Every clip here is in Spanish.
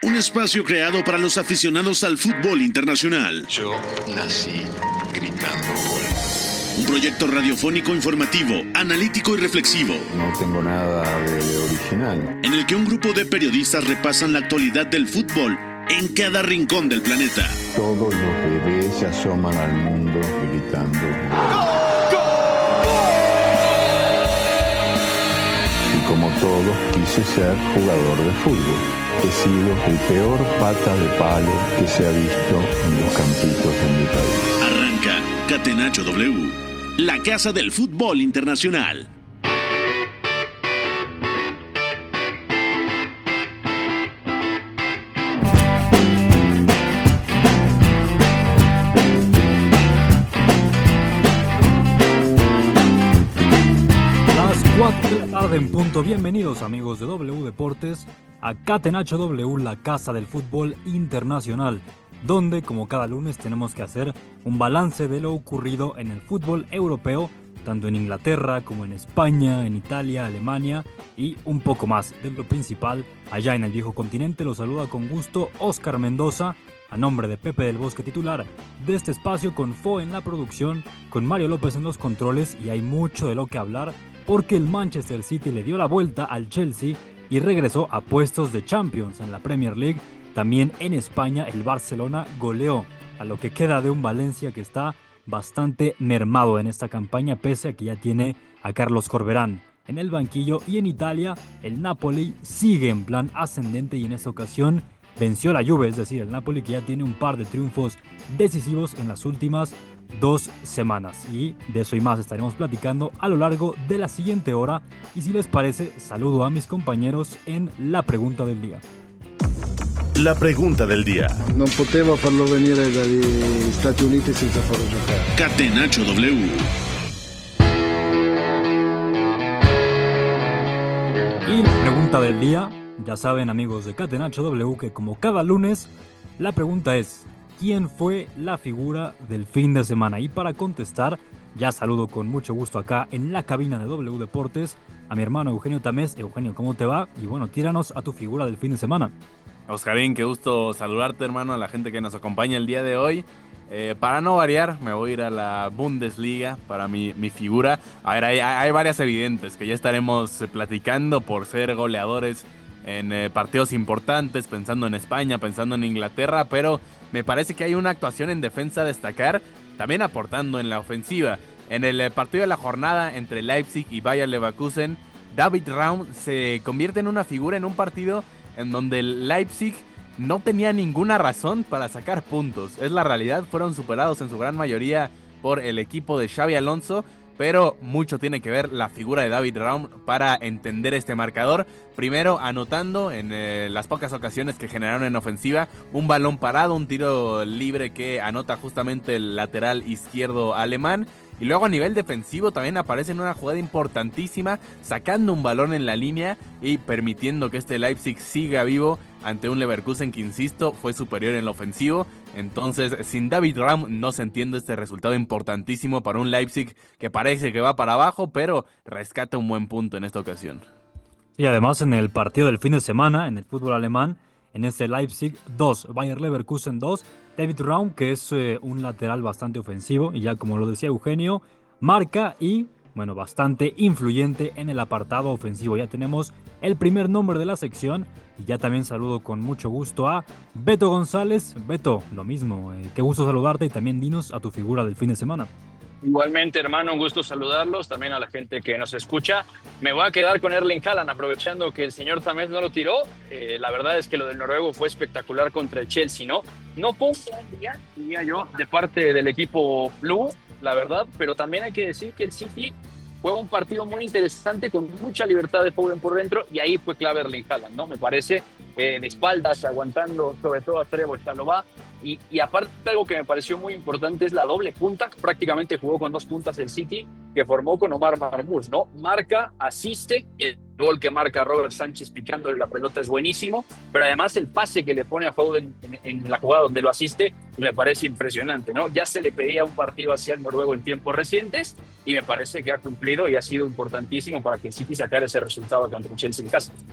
Un espacio creado para los aficionados al fútbol internacional. Yo nací gritando gol. Un proyecto radiofónico informativo, analítico y reflexivo. No tengo nada de original. En el que un grupo de periodistas repasan la actualidad del fútbol en cada rincón del planeta. Todos los bebés se asoman al mundo gritando ¡Gol! Y como todos, quise ser jugador de fútbol. He sido el peor pata de palo que se ha visto en los campitos de mi país. Arranca Catenacho W, la casa del fútbol internacional. Las 4 de la tarde en punto. Bienvenidos amigos de W Deportes a Catenacho W, la casa del fútbol internacional, donde como cada lunes tenemos que hacer un balance de lo ocurrido en el fútbol europeo, tanto en Inglaterra como en España, en Italia, Alemania y un poco más de lo principal allá en el viejo continente. Los saluda con gusto Oscar Mendoza, a nombre de Pepe del Bosque, titular de este espacio, con Fo en la producción, con Mario López en los controles, y hay mucho de lo que hablar porque el Manchester City le dio la vuelta al Chelsea y regresó a puestos de Champions en la Premier League. También en España el Barcelona goleó a lo que queda de un Valencia que está bastante mermado en esta campaña, pese a que ya tiene a Carlos Corberán en el banquillo. Y en Italia el Napoli sigue en plan ascendente y en esta ocasión venció la Juve, es decir, el Napoli que ya tiene un par de triunfos decisivos en las últimas 2 semanas, y de eso y más estaremos platicando a lo largo de la siguiente hora. Y si les parece, saludo a mis compañeros en la pregunta del día. La pregunta del día. Non potevo farlo venire dagli Stati Uniti senza farlo giocare. Catenacho W. Y la pregunta del día, ya saben amigos de Catenacho W que como cada lunes la pregunta es: ¿quién fue la figura del fin de semana? Y para contestar, ya saludo con mucho gusto acá en la cabina de W Deportes a mi hermano Eugenio Tamés. Eugenio, ¿cómo te va? Y bueno, tíranos a tu figura del fin de semana. Oscarín, qué gusto saludarte, hermano, a la gente que nos acompaña el día de hoy. Para no variar, me voy a ir a la Bundesliga para mi figura. A ver, hay varias evidentes que ya estaremos platicando por ser goleadores en partidos importantes, pensando en España, pensando en Inglaterra, pero me parece que hay una actuación en defensa a destacar, también aportando en la ofensiva. En el partido de la jornada entre Leipzig y Bayer Leverkusen, David Raum se convierte en una figura en un partido en donde el Leipzig no tenía ninguna razón para sacar puntos. Es la realidad, fueron superados en su gran mayoría por el equipo de Xabi Alonso, pero mucho tiene que ver la figura de David Raum para entender este marcador. Primero anotando en las pocas ocasiones que generaron en ofensiva, un balón parado, un tiro libre que anota justamente el lateral izquierdo alemán. Y luego a nivel defensivo también aparece en una jugada importantísima, sacando un balón en la línea y permitiendo que este Leipzig siga vivo ante un Leverkusen que, insisto, fue superior en lo ofensivo. Entonces, sin David Raum no se entiende este resultado importantísimo para un Leipzig que parece que va para abajo, pero rescata un buen punto en esta ocasión. Y además en el partido del fin de semana, en el fútbol alemán, en este Leipzig 2, Bayer Leverkusen 2, David Raum, que es un lateral bastante ofensivo, y ya como lo decía Eugenio, marca y, bueno, bastante influyente en el apartado ofensivo. Ya tenemos el primer nombre de la sección, y ya también saludo con mucho gusto a Beto González. Beto, lo mismo, qué gusto saludarte, y también dinos a tu figura del fin de semana. Igualmente, hermano, un gusto saludarlos, también a la gente que nos escucha. Me voy a quedar con Erling Haaland, aprovechando que el señor Tamés no lo tiró. La verdad es que lo del noruego fue espectacular contra el Chelsea, ¿no? No fue un gran día, diría yo, de parte del equipo Blue, la verdad, pero también hay que decir que el City fue un partido muy interesante, con mucha libertad de Foden por dentro, y ahí fue clave Erling Haaland, ¿no? Me parece, de espaldas, aguantando sobre todo a Trevoh Chalobah. Y aparte, algo que me pareció muy importante es la doble punta. Prácticamente jugó con 2 puntas el City, que formó con Omar Marmoush, ¿no? Marca, asiste, el gol que marca Robert Sánchez picándole la pelota es buenísimo, pero además el pase que le pone a Foden en la jugada donde lo asiste me parece impresionante, ¿no? Ya se le pedía un partido hacia el noruego en tiempos recientes y me parece que ha cumplido y ha sido importantísimo para que el City sacara ese resultado contra el Chelsea en casa.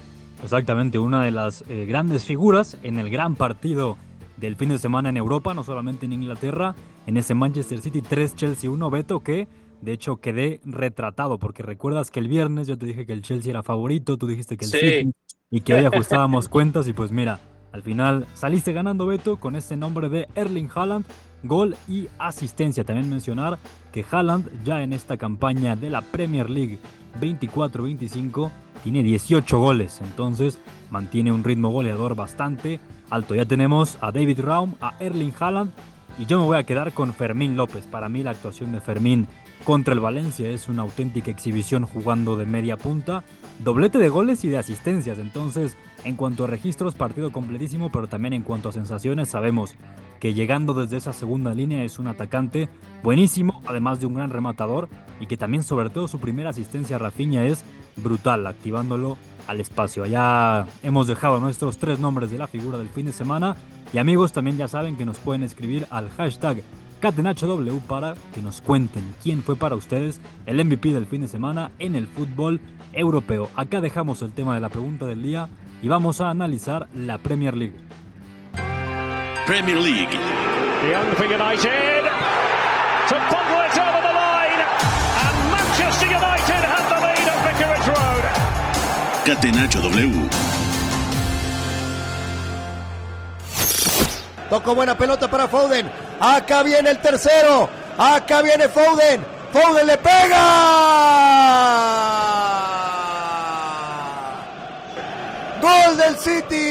Exactamente, una de las grandes figuras en el gran partido del fin de semana en Europa, no solamente en Inglaterra, en ese Manchester City 3, Chelsea 1, Beto, que de hecho quedé retratado, porque recuerdas que el viernes yo te dije que el Chelsea era favorito, tú dijiste que el Sí, City, y que hoy ajustábamos cuentas, y pues mira, al final saliste ganando, Beto, con ese nombre de Erling Haaland, gol y asistencia. También mencionar que Haaland ya en esta campaña de la Premier League 24-25 tiene 18 goles, entonces mantiene un ritmo goleador bastante alto. Ya tenemos a David Raum, a Erling Haaland, y yo me voy a quedar con Fermín López. Para mí la actuación de Fermín contra el Valencia es una auténtica exhibición jugando de media punta, doblete de goles y de asistencias. Entonces, en cuanto a registros, partido completísimo, pero también en cuanto a sensaciones, sabemos que llegando desde esa segunda línea es un atacante buenísimo, además de un gran rematador, y que también, sobre todo, su primera asistencia a Rafinha es brutal, activándolo al espacio. Allá hemos dejado nuestros 3 nombres de la figura del fin de semana, y amigos, también ya saben que nos pueden escribir al hashtag CatenachoW para que nos cuenten quién fue para ustedes el MVP del fin de semana en el fútbol europeo. Acá dejamos el tema de la pregunta del día y vamos a analizar la Premier League. Premier League. Young for United to bubble it over the line, and Manchester United have the lead at Vicarage Road. Catenacho W. Tocó buena pelota para Foden. Acá viene el tercero. Acá viene Foden. Foden le pega. Gol del City.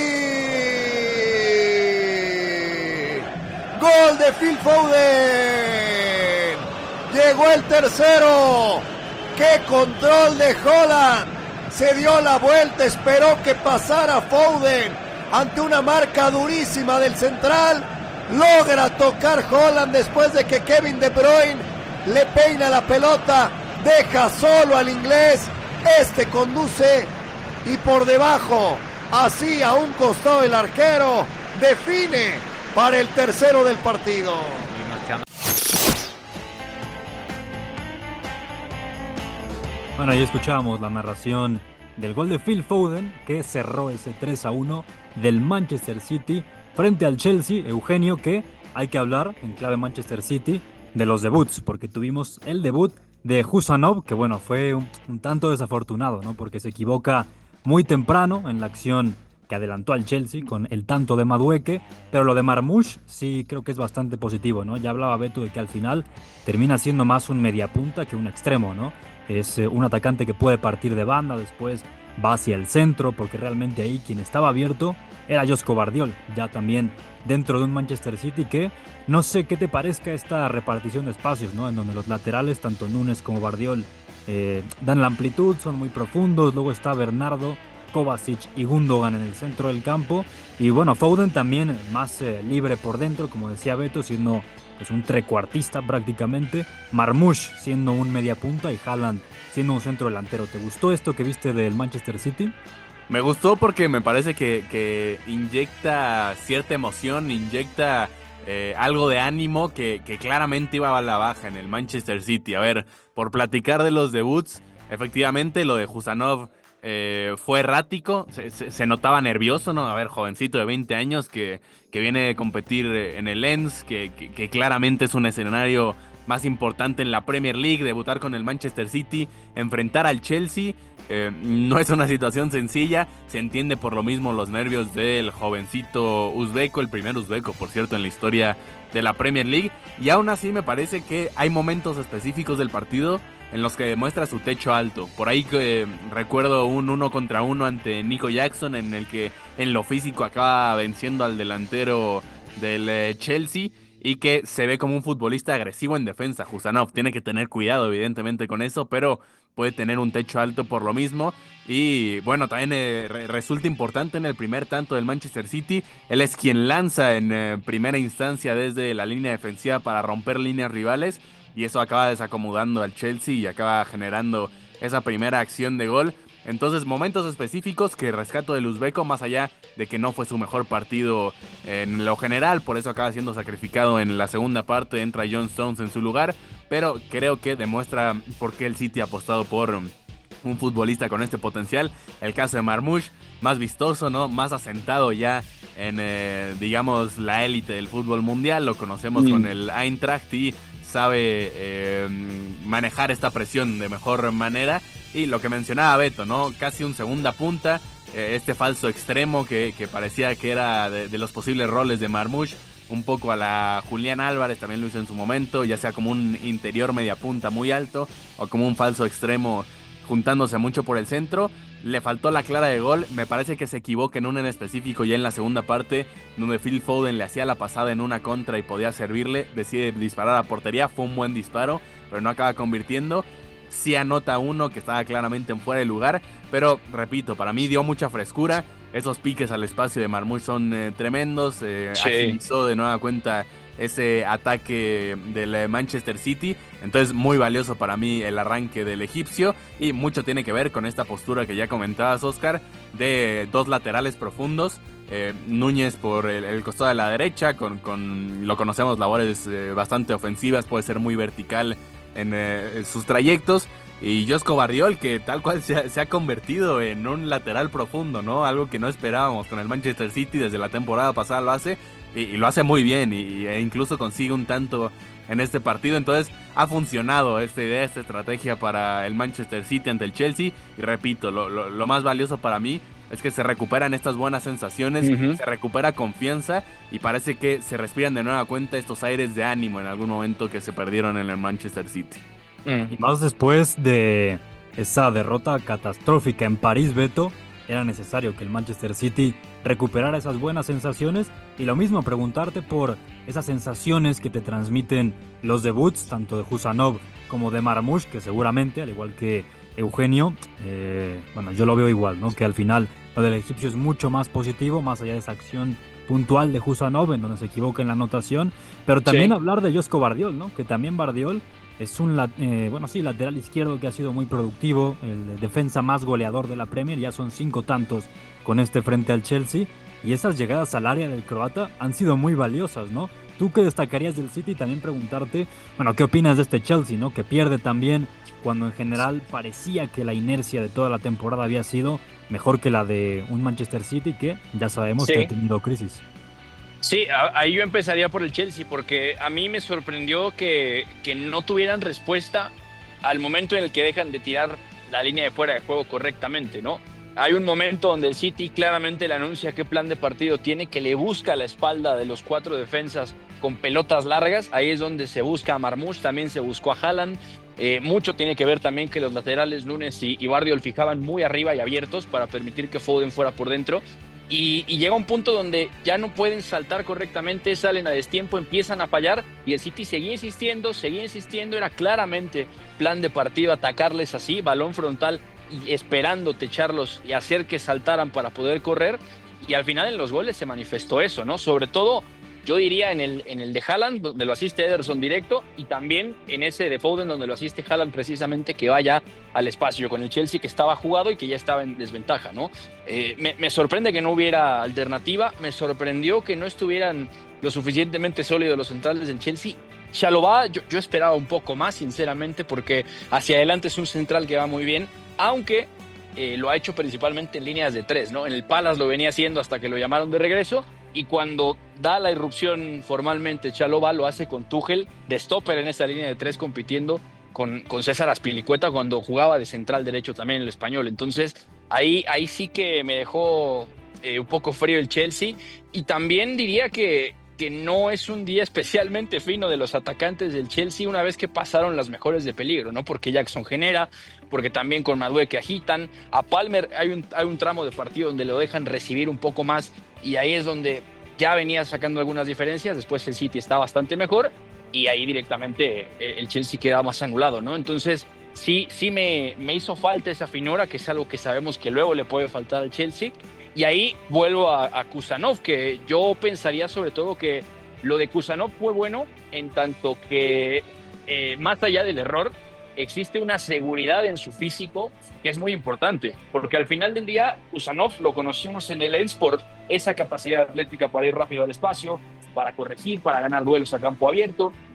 Gol de Phil Foden. Llegó el tercero. ¡Qué control de Haaland! Se dio la vuelta, esperó que pasara Foden. Ante una marca durísima del central, logra tocar Haaland después de que Kevin De Bruyne le peina la pelota, deja solo al inglés, este conduce y por debajo, así a un costado del arquero, define para el tercero del partido. Bueno, ahí escuchábamos la narración del gol de Phil Foden que cerró ese 3-1 del Manchester City frente al Chelsea. Eugenio, que hay que hablar en clave Manchester City de los debuts, porque tuvimos el debut de Husanov, que bueno, fue un tanto desafortunado, ¿no? Porque se equivoca muy temprano en la acción que adelantó al Chelsea con el tanto de Madueke, pero lo de Marmoush sí creo que es bastante positivo, ¿no? Ya hablaba Beto de que al final termina siendo más un mediapunta que un extremo, ¿no? Es un atacante que puede partir de banda, después va hacia el centro, porque realmente ahí quien estaba abierto era Josko Gvardiol, ya también dentro de un Manchester City que no sé qué te parezca esta repartición de espacios, ¿no? En donde los laterales, tanto Núñez como Gvardiol, dan la amplitud, son muy profundos, luego está Bernardo, Kovacic y Gundogan en el centro del campo, y bueno, Foden también más libre por dentro, como decía Beto, siendo pues un trecuartista prácticamente, Marmoush siendo un mediapunta y Haaland siendo un centro delantero. ¿Te gustó esto que viste del Manchester City? Me gustó porque me parece que inyecta cierta emoción, inyecta algo de ánimo que claramente iba a la baja en el Manchester City. A ver, por platicar de los debuts, efectivamente lo de Husanov fue errático, se notaba nervioso, ¿no? A ver, jovencito de 20 años que viene de competir en el Lens, que claramente es un escenario más importante en la Premier League, debutar con el Manchester City, enfrentar al Chelsea, no es una situación sencilla, se entiende por lo mismo los nervios del jovencito uzbeco, el primer uzbeco, por cierto, en la historia de la Premier League, y aún así me parece que hay momentos específicos del partido en los que demuestra su techo alto. Por ahí recuerdo un 1 contra 1 ante Nico Jackson, en el que en lo físico acaba venciendo al delantero del Chelsea, y que se ve como un futbolista agresivo en defensa. Husanov tiene que tener cuidado evidentemente con eso, pero puede tener un techo alto por lo mismo. Y bueno, también resulta importante en el primer tanto del Manchester City. Él es quien lanza en primera instancia desde la línea defensiva para romper líneas rivales, y eso acaba desacomodando al Chelsea y acaba generando esa primera acción de gol. Entonces, momentos específicos que rescato del uzbeco, más allá de que no fue su mejor partido en lo general, por eso acaba siendo sacrificado en la segunda parte, entra John Stones en su lugar, pero creo que demuestra por qué el City ha apostado por un futbolista con este potencial. El caso de Marmoush, más vistoso, ¿no? Más asentado ya en, digamos, la élite del fútbol mundial. Lo conocemos con el Eintracht y sabe manejar esta presión de mejor manera. Y lo que mencionaba Beto, ¿no? Casi un segunda punta, este falso extremo que parecía que era de los posibles roles de Marmoush, un poco a la Julián Álvarez, también lo hizo en su momento, ya sea como un interior media punta muy alto o como un falso extremo juntándose mucho por el centro. Le faltó la clara de gol, me parece que se equivoca en una en específico ya en la segunda parte, donde Phil Foden le hacía la pasada en una contra y podía servirle, decide disparar a portería, fue un buen disparo, pero no acaba convirtiendo. Sí anota uno que estaba claramente en fuera de lugar, pero repito, para mí dio mucha frescura. Esos piques al espacio de Marmoush son tremendos. Agilizó de nueva cuenta ese ataque del Manchester City. Entonces muy valioso para mí el arranque del egipcio. Y mucho tiene que ver con esta postura que ya comentabas, Oscar, de dos laterales profundos. Núñez por el costado de la derecha, con lo conocemos, labores bastante ofensivas, puede ser muy vertical en sus trayectos. Y Josko Gvardiol, que tal cual se ha convertido en un lateral profundo, ¿no? Algo que no esperábamos con el Manchester City, desde la temporada pasada lo hace, y lo hace muy bien, e incluso consigue un tanto en este partido. Entonces ha funcionado esta idea, esta estrategia para el Manchester City ante el Chelsea, y repito, lo más valioso para mí es que se recuperan estas buenas sensaciones, se recupera confianza, y parece que se respiran de nueva cuenta estos aires de ánimo en algún momento que se perdieron en el Manchester City. Y más después de esa derrota catastrófica en París, Beto, era necesario que el Manchester City recuperara esas buenas sensaciones, y lo mismo preguntarte por esas sensaciones que te transmiten los debuts, tanto de Husanov como de Marmoush, que seguramente, al igual que Eugenio, bueno, yo lo veo igual, ¿no? Que al final lo del egipcio es mucho más positivo, más allá de esa acción puntual de Husanov, en donde se equivoca en la anotación, pero también hablar de Josko Gvardiol, ¿no? Que también Gvardiol es un lateral izquierdo que ha sido muy productivo, el defensa más goleador de la Premier, ya son 5 tantos con este frente al Chelsea, y esas llegadas al área del croata han sido muy valiosas, ¿no? ¿Tú qué destacarías del City? También preguntarte, bueno, ¿qué opinas de este Chelsea, ¿no? Que pierde también cuando en general parecía que la inercia de toda la temporada había sido mejor que la de un Manchester City que ya sabemos que ha tenido crisis. Sí, ahí yo empezaría por el Chelsea, porque a mí me sorprendió que no tuvieran respuesta al momento en el que dejan de tirar la línea de fuera de juego correctamente, ¿no? Hay un momento donde el City claramente le anuncia qué plan de partido tiene, que le busca la espalda de los 4 defensas con pelotas largas. Ahí es donde se busca a Marmoush, también se buscó a Haaland. Mucho tiene que ver también que los laterales Núñez y Gvardiol fijaban muy arriba y abiertos para permitir que Foden fuera por dentro. Y llega un punto donde ya no pueden saltar correctamente, salen a destiempo, empiezan a fallar, y el City seguía insistiendo, era claramente plan de partido atacarles así, balón frontal, y esperando techarlos y hacer que saltaran para poder correr, y al final en los goles se manifestó eso, ¿no? Sobre todo, yo diría en el de Haaland, donde lo asiste Ederson directo, y también en ese de Foden, donde lo asiste Haaland precisamente, que vaya al espacio con el Chelsea, que estaba jugado y que ya estaba en desventaja, ¿no? Me sorprende que no hubiera alternativa, me sorprendió que no estuvieran lo suficientemente sólidos los centrales del Chelsea. Chalobah, yo esperaba un poco más, sinceramente, porque hacia adelante es un central que va muy bien, aunque lo ha hecho principalmente en líneas de 3, ¿no? En el Palace lo venía haciendo hasta que lo llamaron de regreso, y cuando da la irrupción formalmente Chalobah lo hace con Tuchel de stopper en esa línea de 3, compitiendo con César Azpilicueta cuando jugaba de central derecho también en el Español. Entonces ahí sí que me dejó un poco frío el Chelsea, y también diría que no es un día especialmente fino de los atacantes del Chelsea una vez que pasaron las mejores de peligro, ¿no? Porque Jackson genera, porque también con Madueke agitan. A Palmer hay un tramo de partido donde lo dejan recibir un poco más, y ahí es donde ya venía sacando algunas diferencias. Después el City está bastante mejor, y ahí directamente el Chelsea queda más anulado, ¿no? Entonces sí me hizo falta esa finura, que es algo que sabemos que luego le puede faltar al Chelsea. Y ahí vuelvo a Kusanov, que yo pensaría sobre todo que lo de Kusanov fue bueno en tanto que más allá del error existe una seguridad en su físico que es muy importante, porque al final del día Kusanov lo conocimos en el Lens por esa capacidad atlética para ir rápido al espacio, para corregir, para ganar duelos a campo abierto,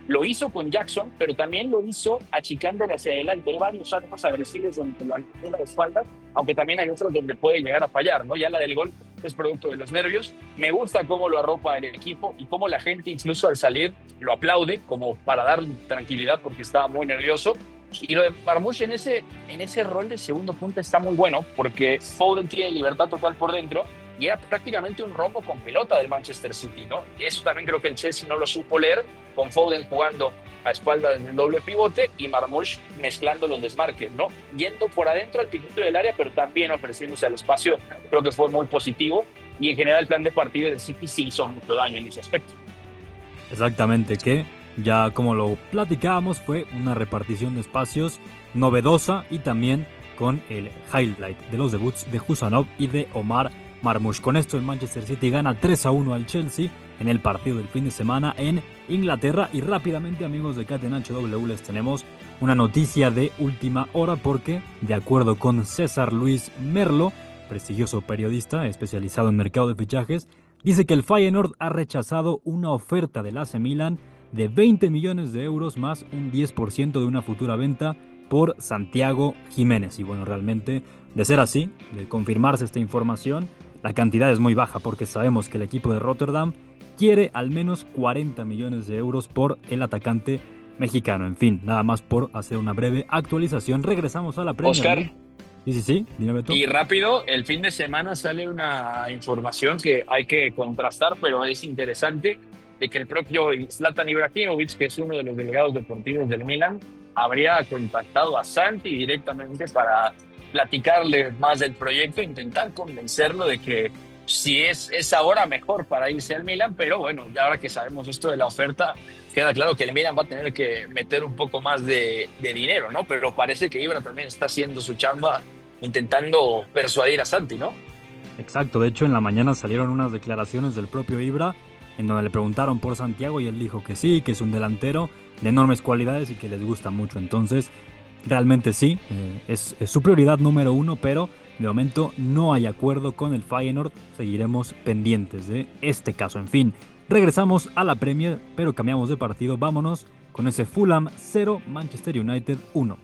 Lo hizo con Jackson, pero también lo hizo achicándole hacia adelante. Hay varios arcos agresivos donde lo alcanza la espalda, aunque también hay otros donde puede llegar a fallar, ¿no? Ya la del gol es producto de los nervios. Me gusta cómo lo arropa el equipo y cómo la gente, incluso al salir, lo aplaude como para darle tranquilidad porque estaba muy nervioso. Y lo de Marmoush en ese rol de segundo punta está muy bueno porque Foden tiene libertad total por dentro y era prácticamente un rombo con pelota del Manchester City, ¿no? Y eso también creo que el Chelsea no lo supo leer, con Foden jugando a espaldas del doble pivote y Marmoush mezclando los desmarques, ¿no? Yendo por adentro al piquito del área, pero también ofreciéndose al espacio. Creo que fue muy positivo y en general el plan de partido del City sí hizo mucho daño en ese aspecto. Exactamente, que ya como lo platicábamos fue una repartición de espacios novedosa y también con el highlight de los debuts de Husanov y de Omar Marmoush. Con esto el Manchester City gana 3-1 al Chelsea en el partido del fin de semana en Inglaterra. Y rápidamente, amigos de Catenacho W, les tenemos una noticia de última hora porque, de acuerdo con César Luis Merlo, prestigioso periodista especializado en mercado de fichajes, dice que el Feyenoord ha rechazado una oferta del AC Milan de 20 millones de euros más un 10% de una futura venta por Santiago Jiménez. Y bueno, realmente, de ser así, de confirmarse esta información, la cantidad es muy baja porque sabemos que el equipo de Rotterdam quiere al menos 40 millones de euros por el atacante mexicano. En fin, nada más por hacer una breve actualización. Regresamos a la Premier Oscar. League. Sí, dime, Beto. Y rápido, el fin de semana sale una información que hay que contrastar, pero es interesante, de que el propio Zlatan Ibrahimovic, que es uno de los delegados deportivos del Milan, habría contactado a Santi directamente para platicarle más del proyecto, intentar convencerlo de que si es ahora mejor para irse al Milan, pero bueno, ya ahora que sabemos esto de la oferta, queda claro que el Milan va a tener que meter un poco más de dinero, ¿no? Pero parece que Ibra también está haciendo su chamba intentando persuadir a Santi, ¿no? Exacto, de hecho en la mañana salieron unas declaraciones del propio Ibra en donde le preguntaron por Santiago y él dijo que sí, que es un delantero de enormes cualidades y que les gusta mucho. Entonces, realmente sí, es su prioridad número uno, pero de momento no hay acuerdo con el Feyenoord. Seguiremos pendientes de este caso. En fin, regresamos a la Premier, pero cambiamos de partido. Vámonos con ese Fulham 0, Manchester United 1.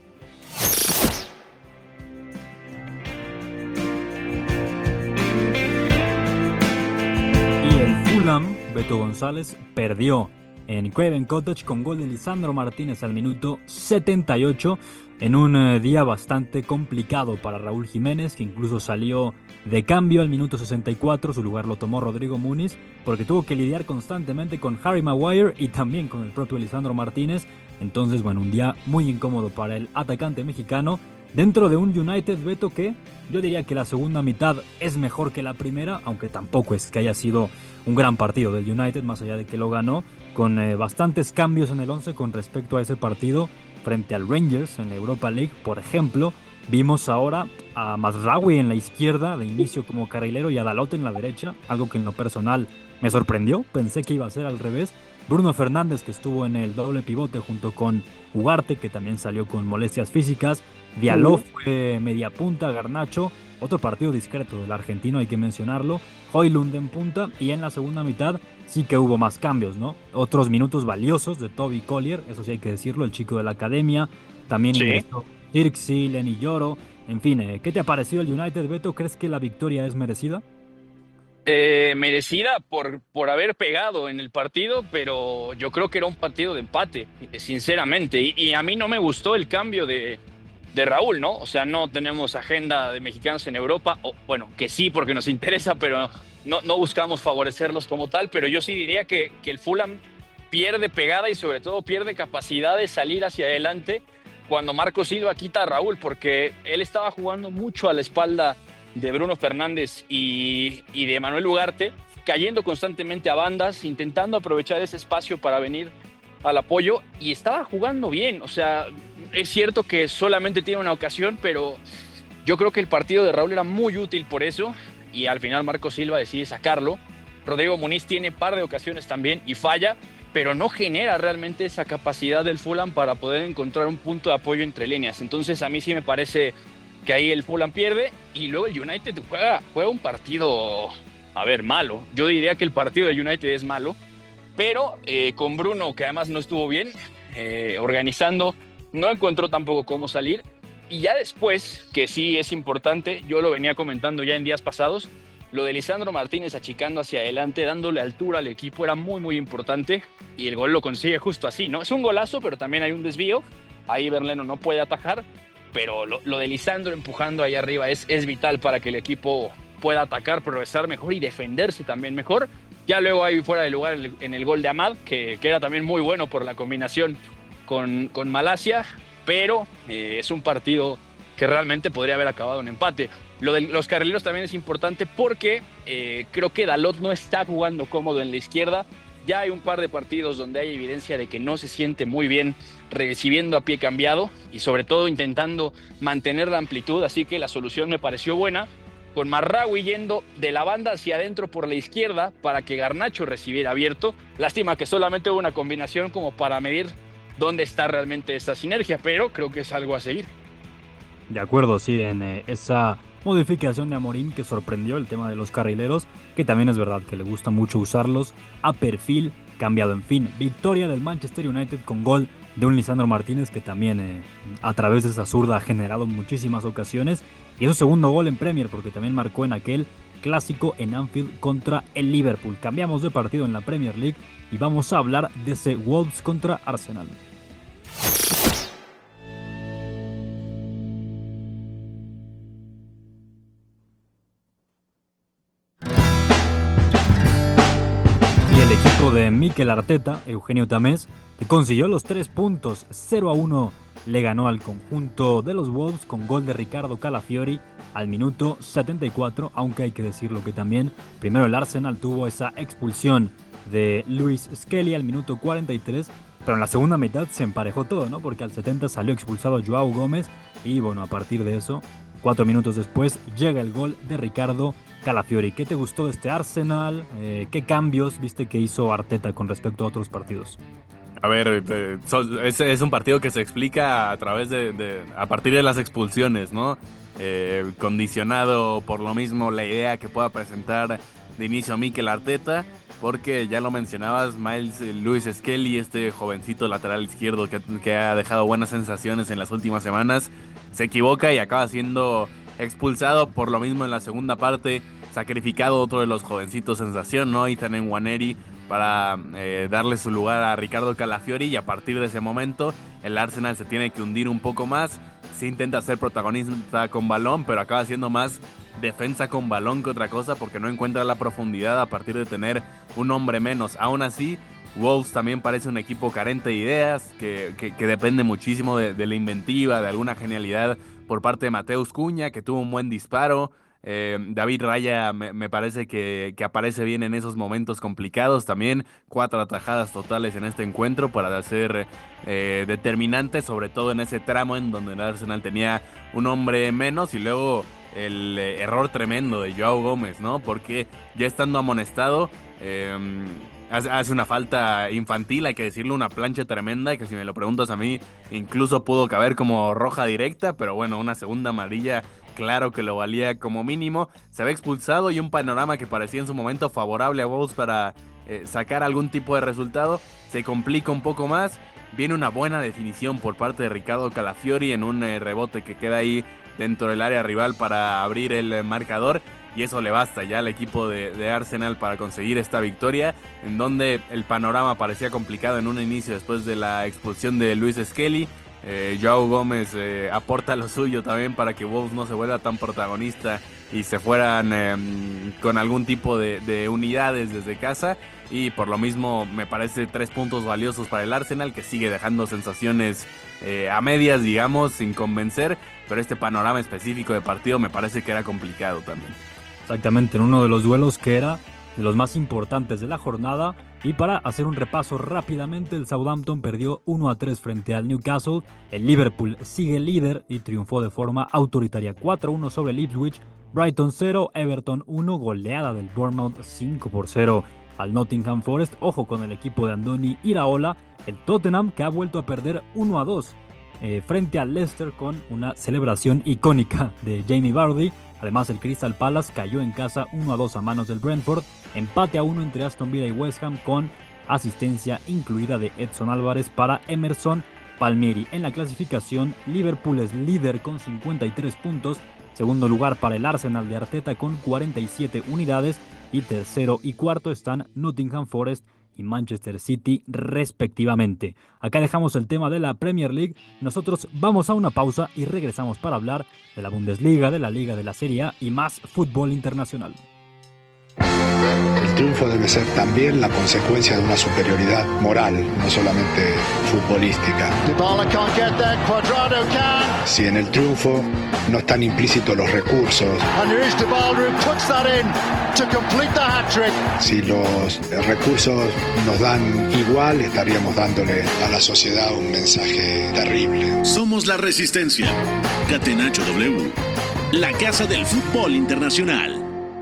Y el Fulham, Beto González, perdió en Craven Cottage con gol de Lisandro Martínez al minuto 78, en un día bastante complicado para Raúl Jiménez, que incluso salió de cambio al minuto 64, su lugar lo tomó Rodrigo Muniz, porque tuvo que lidiar constantemente con Harry Maguire y también con el propio Lisandro Martínez. Entonces, bueno, un día muy incómodo para el atacante mexicano, dentro de un United, Beto, que yo diría que la segunda mitad es mejor que la primera, aunque tampoco es que haya sido un gran partido del United, más allá de que lo ganó, con bastantes cambios en el 11 con respecto a ese partido frente al Rangers en la Europa League. Por ejemplo, vimos ahora a Mazraoui en la izquierda de inicio como carrilero y a Dalot en la derecha, algo que en lo personal me sorprendió, pensé que iba a ser al revés. Bruno Fernández, que estuvo en el doble pivote junto con Ugarte, que también salió con molestias físicas. Diallo fue media punta, Garnacho, otro partido discreto del argentino, hay que mencionarlo. Højlund en punta, y en la segunda mitad sí que hubo más cambios, ¿no? Otros minutos valiosos de Toby Collier, eso sí hay que decirlo, el chico de la academia. También ingresó Kirksey, Lenny Yoro. En fin, ¿qué te ha parecido el United, Beto? ¿Crees que la victoria es merecida? Merecida por haber pegado en el partido, pero yo creo que era un partido de empate, sinceramente. Y a mí no me gustó el cambio de Raúl, ¿no? O sea, no tenemos agenda de mexicanos en Europa, o bueno, que sí porque nos interesa, pero no buscamos favorecerlos como tal. Pero yo sí diría que el Fulham pierde pegada y sobre todo pierde capacidad de salir hacia adelante cuando Marco Silva quita a Raúl, porque él estaba jugando mucho a la espalda de Bruno Fernández y de Manuel Ugarte, cayendo constantemente a bandas, intentando aprovechar ese espacio para venir al apoyo, y estaba jugando bien. O sea, es cierto que solamente tiene una ocasión, pero yo creo que el partido de Raúl era muy útil por eso, y al final Marco Silva decide sacarlo. Rodrigo Muniz tiene par de ocasiones también y falla, pero no genera realmente esa capacidad del Fulham para poder encontrar un punto de apoyo entre líneas. Entonces a mí sí me parece que ahí el Fulham pierde, y luego el United juega un partido, malo. Yo diría que el partido del United es malo, pero con Bruno, que además no estuvo bien, organizando, no encontró tampoco cómo salir. Y ya después, que sí es importante, yo lo venía comentando ya en días pasados, lo de Lisandro Martínez achicando hacia adelante, dándole altura al equipo, era muy, muy importante, y el gol lo consigue justo así, ¿no? Es un golazo, pero también hay un desvío, ahí Berleno no puede atajar, pero lo de Lisandro empujando ahí arriba es vital para que el equipo pueda atacar, progresar mejor y defenderse también mejor. Ya luego ahí fuera de lugar en el gol de Amad, que era también muy bueno por la combinación con Malasia, pero es un partido que realmente podría haber acabado en empate. Lo de los carrileros también es importante porque creo que Dalot no está jugando cómodo en la izquierda. Ya hay un par de partidos donde hay evidencia de que no se siente muy bien recibiendo a pie cambiado y sobre todo intentando mantener la amplitud, así que la solución me pareció buena, con Marraoui yendo de la banda hacia adentro por la izquierda para que Garnacho recibiera abierto. Lástima que solamente hubo una combinación como para medir dónde está realmente esta sinergia, pero creo que es algo a seguir. De acuerdo, sí, en esa modificación de Amorim que sorprendió el tema de los carrileros, que también es verdad que le gusta mucho usarlos a perfil cambiado. En fin, victoria del Manchester United con gol de un Lisandro Martínez que también a través de esa zurda ha generado muchísimas ocasiones, y es su segundo gol en Premier porque también marcó en aquel clásico en Anfield contra el Liverpool. Cambiamos de partido en la Premier League y vamos a hablar de ese Wolves contra Arsenal. El equipo de Mikel Arteta, Eugenio Tamés, que consiguió los 3 puntos, 0-1 le ganó al conjunto de los Wolves con gol de Ricardo Calafiori al minuto 74, aunque hay que decirlo que también primero el Arsenal tuvo esa expulsión de Lewis Skelly al minuto 43, pero en la segunda mitad se emparejó todo, ¿no? Porque al 70 salió expulsado Joao Gómez y bueno, a partir de eso, 4 minutos después, llega el gol de Ricardo Calafiori. ¿Qué te gustó de este Arsenal? ¿Qué cambios viste que hizo Arteta con respecto a otros partidos? A ver, es un partido que se explica a través a partir de las expulsiones, ¿no? Condicionado por lo mismo la idea que pueda presentar de inicio a Mikel Arteta, porque ya lo mencionabas, Lewis Skelly, este jovencito lateral izquierdo que ha dejado buenas sensaciones en las últimas semanas, se equivoca y acaba siendo expulsado por lo mismo en la segunda parte, sacrificado otro de los jovencitos sensación, ¿no? Ethan Nwaneri, para darle su lugar a Ricardo Calafiori, y a partir de ese momento el Arsenal se tiene que hundir un poco más, se intenta ser protagonista con balón, pero acaba siendo más defensa con balón que otra cosa porque no encuentra la profundidad a partir de tener un hombre menos. Aún así, Wolves también parece un equipo carente de ideas, que depende muchísimo de la inventiva, de alguna genialidad por parte de Mateus Cunha, que tuvo un buen disparo. David Raya me parece que aparece bien en esos momentos complicados. También 4 atajadas totales en este encuentro para ser determinante, sobre todo en ese tramo en donde el Arsenal tenía un hombre menos, y luego el error tremendo de Joao Gómez, ¿no? Porque ya estando amonestado, hace una falta infantil, hay que decirlo, una plancha tremenda, que si me lo preguntas a mí, incluso pudo caber como roja directa, pero bueno, una segunda amarilla, claro que lo valía como mínimo. Se ve expulsado y un panorama que parecía en su momento favorable a Wolves para sacar algún tipo de resultado, se complica un poco más. Viene una buena definición por parte de Ricardo Calafiori en un rebote que queda ahí dentro del área rival para abrir el marcador, y eso le basta ya al equipo de Arsenal para conseguir esta victoria, en donde el panorama parecía complicado en un inicio después de la expulsión de Lewis Skelly. Joao Gómez aporta lo suyo también para que Wolves no se vuelva tan protagonista y se fueran con algún tipo de unidades desde casa, y por lo mismo me parece 3 puntos valiosos para el Arsenal, que sigue dejando sensaciones a medias, digamos, sin convencer, pero este panorama específico de partido me parece que era complicado también. Exactamente, en uno de los duelos que era de los más importantes de la jornada. Y para hacer un repaso rápidamente, el Southampton perdió 1-3 frente al Newcastle, el Liverpool sigue líder y triunfó de forma autoritaria 4-1 sobre el Ipswich, Brighton 0, Everton 1, goleada del Bournemouth 5-0 al Nottingham Forest. Ojo con el equipo de Andoni Iraola, el Tottenham, que ha vuelto a perder 1-2 frente al Leicester con una celebración icónica de Jamie Vardy. Además, el Crystal Palace cayó en casa 1-2 a manos del Brentford. Empate a 1 entre Aston Villa y West Ham con asistencia incluida de Edson Álvarez para Emerson Palmieri. En la clasificación, Liverpool es líder con 53 puntos, segundo lugar para el Arsenal de Arteta con 47 unidades y tercero y cuarto están Nottingham Forest y Manchester City respectivamente. Acá dejamos el tema de la Premier League, nosotros vamos a una pausa y regresamos para hablar de la Bundesliga, de la Liga de la Serie A y más fútbol internacional. El triunfo debe ser también la consecuencia de una superioridad moral, no solamente futbolística. Si en el triunfo no están implícitos los recursos, si los recursos nos dan igual, estaríamos dándole a la sociedad un mensaje terrible. Somos la Resistencia. Catenacho W, la casa del fútbol internacional.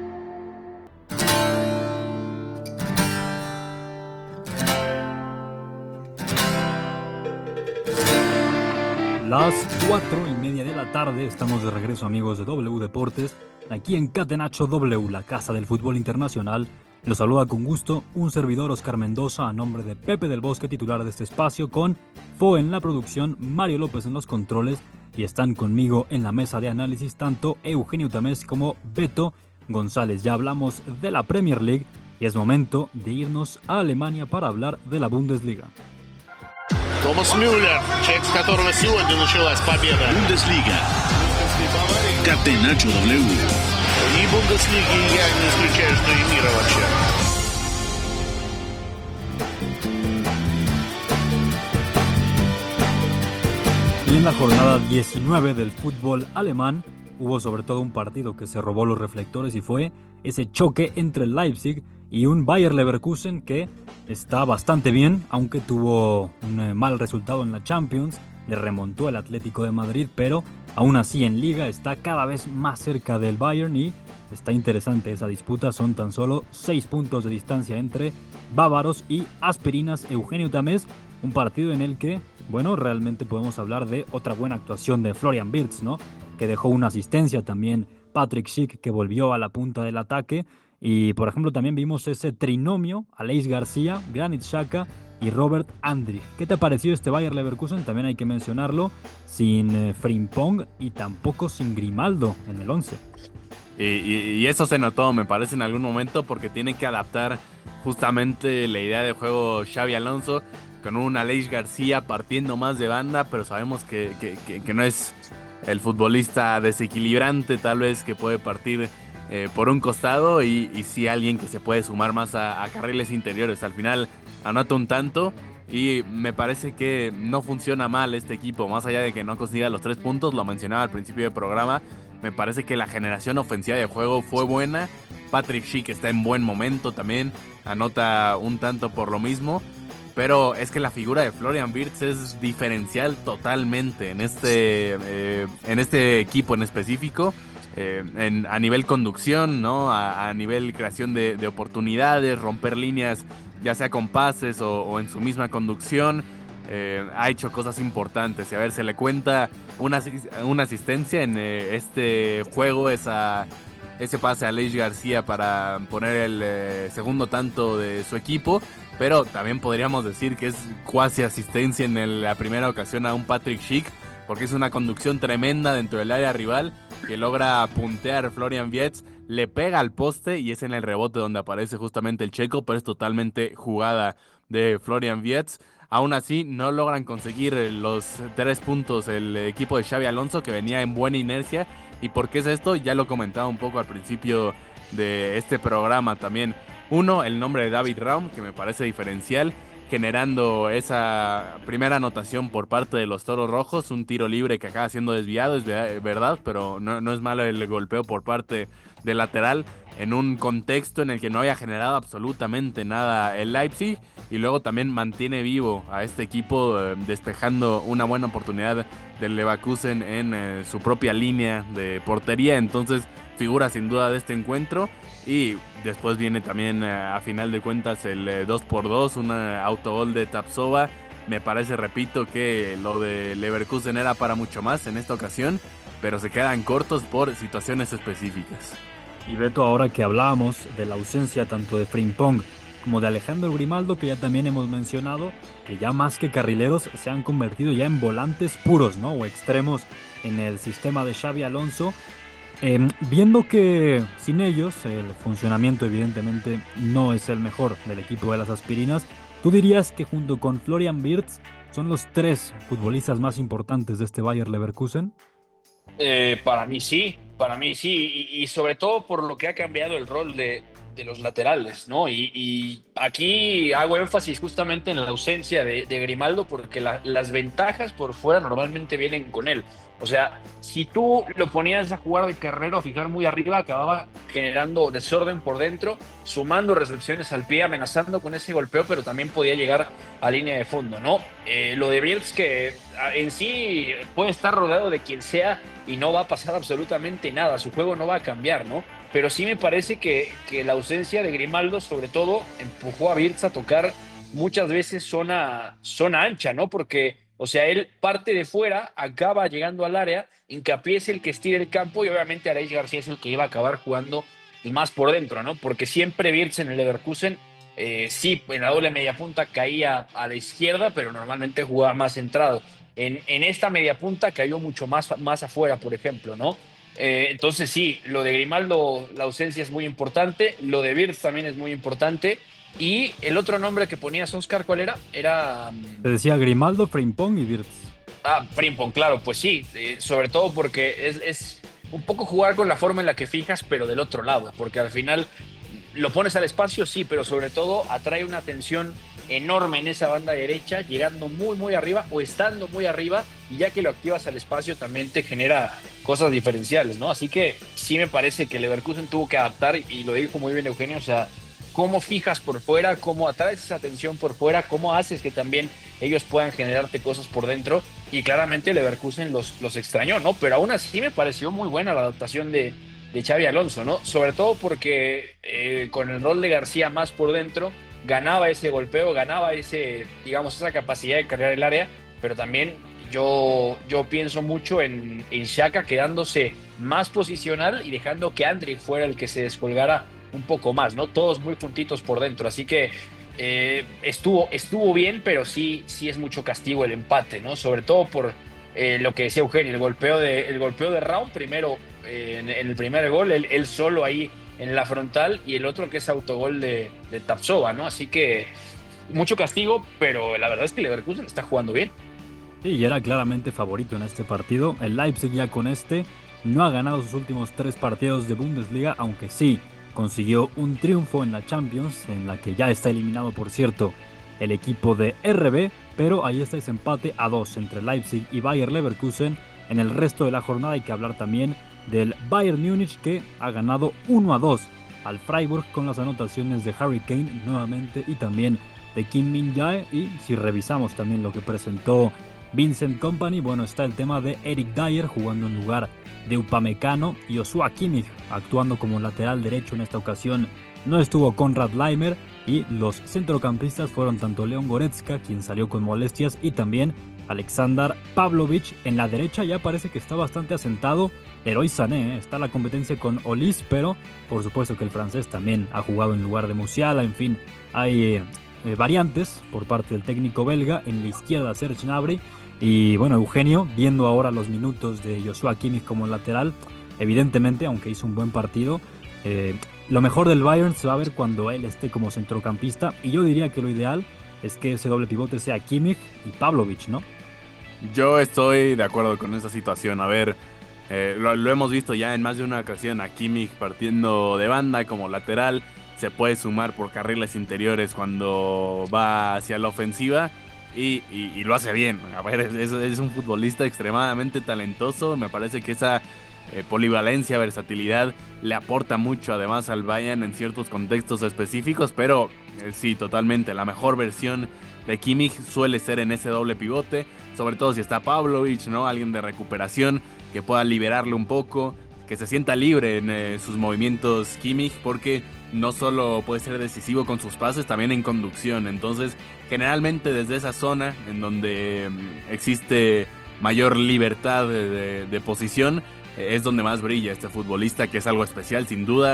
Las 4:30 de la tarde, estamos de regreso, amigos de W Deportes, aquí en Catenacho W, la casa del fútbol internacional. Los saluda con gusto un servidor, Oscar Mendoza, a nombre de Pepe del Bosque, titular de este espacio, con Fo en la producción, Mario López en los controles, y están conmigo en la mesa de análisis tanto Eugenio Tamés como Beto González. Ya hablamos de la Premier League y es momento de irnos a Alemania para hablar de la Bundesliga. Томас Мюллер, человек, с которого сегодня началась победа. Bundesliga. Catenacho W. И Бундеслиги я не исключаю, что и мира вообще. Y en la jornada 19 del fútbol alemán hubo sobre todo un partido que se robó los reflectores y fue ese choque entre el Leipzig y un Bayer Leverkusen que está bastante bien, aunque tuvo un mal resultado en la Champions, le remontó el Atlético de Madrid, pero aún así en Liga está cada vez más cerca del Bayern y está interesante esa disputa, son tan solo 6 puntos de distancia entre bávaros y aspirinas. Eugenio Tamés, un partido en el que, bueno, realmente podemos hablar de otra buena actuación de Florian Wirtz, ¿no? Que dejó una asistencia, también Patrick Schick, que volvió a la punta del ataque. Y, por ejemplo, también vimos ese trinomio, Aleix García, Granit Xhaka y Robert Andrich. ¿Qué te pareció este Bayer Leverkusen? También hay que mencionarlo, sin Frimpong y tampoco sin Grimaldo en el 11. Y eso se notó, me parece, en algún momento, porque tiene que adaptar justamente la idea de juego Xabi Alonso con un Aleix García partiendo más de banda, pero sabemos que no es el futbolista desequilibrante tal vez que puede partir por un costado y sí alguien que se puede sumar más a carriles interiores. Al final anota un tanto y me parece que no funciona mal este equipo, más allá de que no consiga los 3 puntos, lo mencionaba al principio del programa, me parece que la generación ofensiva de juego fue buena. Patrick Schick está en buen momento también, anota un tanto por lo mismo, pero es que la figura de Florian Wirtz es diferencial totalmente en este equipo en específico. A nivel conducción, ¿no? A nivel creación de oportunidades, romper líneas, ya sea con pases o en su misma conducción, ha hecho cosas importantes. Y a ver, se le cuenta una asistencia en este juego, ese pase a Aleix García para poner el segundo tanto de su equipo, pero también podríamos decir que es cuasi asistencia en la primera ocasión a un Patrick Schick, porque es una conducción tremenda dentro del área rival que logra puntear Florian Wirtz, le pega al poste y es en el rebote donde aparece justamente el checo, pero es totalmente jugada de Florian Wirtz. Aún así no logran conseguir los 3 puntos el equipo de Xabi Alonso, que venía en buena inercia. ¿Y por qué es esto? Ya lo comentaba un poco al principio de este programa también. Uno, el nombre de David Raum, que me parece diferencial, generando esa primera anotación por parte de los Toros Rojos, un tiro libre que acaba siendo desviado, es verdad, pero no es malo el golpeo por parte del lateral en un contexto en el que no había generado absolutamente nada el Leipzig, y luego también mantiene vivo a este equipo despejando una buena oportunidad del Leverkusen en su propia línea de portería. Entonces figura sin duda de este encuentro. Y después viene también a final de cuentas el 2-2, un autogol de Tapsova. Me parece, repito, que lo de Leverkusen era para mucho más en esta ocasión, pero se quedan cortos por situaciones específicas. Y Beto, ahora que hablábamos de la ausencia tanto de Frimpong como de Alejandro Grimaldo, que ya también hemos mencionado, que ya más que carrileros se han convertido ya en volantes puros, ¿no? O extremos en el sistema de Xabi Alonso. Viendo que sin ellos el funcionamiento evidentemente no es el mejor del equipo de las Aspirinas, ¿tú dirías que junto con Florian Wirtz son los 3 futbolistas más importantes de este Bayer Leverkusen? Para mí sí, y sobre todo por lo que ha cambiado el rol de los laterales, ¿no? Y aquí hago énfasis justamente en la ausencia de Grimaldo, porque las ventajas por fuera normalmente vienen con él. O sea, si tú lo ponías a jugar de carrero, a fijar muy arriba, acababa generando desorden por dentro, sumando recepciones al pie, amenazando con ese golpeo, pero también podía llegar a línea de fondo, ¿no? Lo de Wirtz, que en sí puede estar rodeado de quien sea y no va a pasar absolutamente nada, su juego no va a cambiar, ¿no? Pero sí me parece que la ausencia de Grimaldo, sobre todo, empujó a Wirtz a tocar muchas veces zona ancha, ¿no? Porque, o sea, él parte de fuera, acaba llegando al área, Hincapié es el que estira el campo y obviamente Aleix García es el que iba a acabar jugando más por dentro, ¿no? Porque siempre Wirtz en el Leverkusen, sí, en la doble media punta caía a la izquierda, pero normalmente jugaba más centrado. En esta media punta cayó mucho más afuera, por ejemplo, ¿no? Entonces sí, lo de Grimaldo, la ausencia es muy importante, lo de Wirtz también es muy importante. Y el otro nombre que ponías, Oscar, ¿cuál era? Te decía Grimaldo, Frimpong y Wirtz. Frimpong, claro, pues sí, sobre todo porque es un poco jugar con la forma en la que fijas, pero del otro lado, porque al final lo pones al espacio, sí, pero sobre todo atrae una tensión enorme en esa banda derecha, llegando muy, muy arriba o estando muy arriba, y ya que lo activas al espacio también te genera cosas diferenciales, ¿no? Así que sí me parece que Leverkusen tuvo que adaptar, y lo dijo muy bien Eugenio, o sea, cómo fijas por fuera, cómo atraes esa tensión por fuera, cómo haces que también ellos puedan generarte cosas por dentro, y claramente Leverkusen los extrañó, ¿no? Pero aún así me pareció muy buena la adaptación de Xabi Alonso, ¿no? Sobre todo porque con el rol de García más por dentro, ganaba ese golpeo, ganaba digamos, esa capacidad de cargar el área, pero también yo pienso mucho en Xhaka quedándose más posicional y dejando que Andrić fuera el que se descolgara un poco más, ¿no? Todos muy juntitos por dentro, así que estuvo bien, pero sí es mucho castigo el empate, ¿no? Sobre todo por lo que decía Eugenio, el golpeo de Raúl primero, en el primer gol, él solo ahí en la frontal, y el otro que es autogol de Tapsova, ¿no? Así que mucho castigo, pero la verdad es que Leverkusen está jugando bien. Sí, y era claramente favorito en este partido. El Leipzig ya con no ha ganado sus últimos 3 partidos de Bundesliga, aunque sí consiguió un triunfo en la Champions, en la que ya está eliminado, por cierto, el equipo de RB, pero ahí está ese empate a 2 entre Leipzig y Bayer Leverkusen. En el resto de la jornada hay que hablar también del Bayern Múnich, que ha ganado 1-2 al Freiburg con las anotaciones de Harry Kane nuevamente y también de Kim Min-jae. Y si revisamos también lo que presentó Vincent Kompany, bueno, está el tema de Eric Dyer jugando en lugar de Upamecano, y Joshua Kimmich actuando como lateral derecho en esta ocasión. No estuvo Konrad Laimer, y los centrocampistas fueron tanto Leon Goretzka, quien salió con molestias, y también Aleksandar Pavlovic. En la derecha ya parece que está bastante asentado Leroy Sané, está la competencia con Olis, pero por supuesto que el francés también ha jugado en lugar de Musiala. En fin, hay variantes por parte del técnico belga. En la izquierda Serge Gnabry, y bueno, Eugenio, viendo ahora los minutos de Joshua Kimmich como lateral, evidentemente, aunque hizo un buen partido, lo mejor del Bayern se va a ver cuando él esté como centrocampista, y yo diría que lo ideal es que ese doble pivote sea Kimmich y Pavlovic, ¿no? Yo estoy de acuerdo con esa situación. A ver, lo hemos visto ya en más de una ocasión a Kimmich partiendo de banda como lateral, se puede sumar por carriles interiores cuando va hacia la ofensiva, y lo hace bien. A ver, es un futbolista extremadamente talentoso. Me parece que esa polivalencia, versatilidad le aporta mucho además al Bayern en ciertos contextos específicos, pero sí, totalmente, la mejor versión de Kimmich suele ser en ese doble pivote, sobre todo si está Pavlovic, ¿no? Alguien de recuperación que pueda liberarle un poco, que se sienta libre en sus movimientos Kimmich, porque no solo puede ser decisivo con sus pases, también en conducción. Entonces, generalmente desde esa zona en donde existe mayor libertad de posición, es donde más brilla este futbolista, que es algo especial sin duda.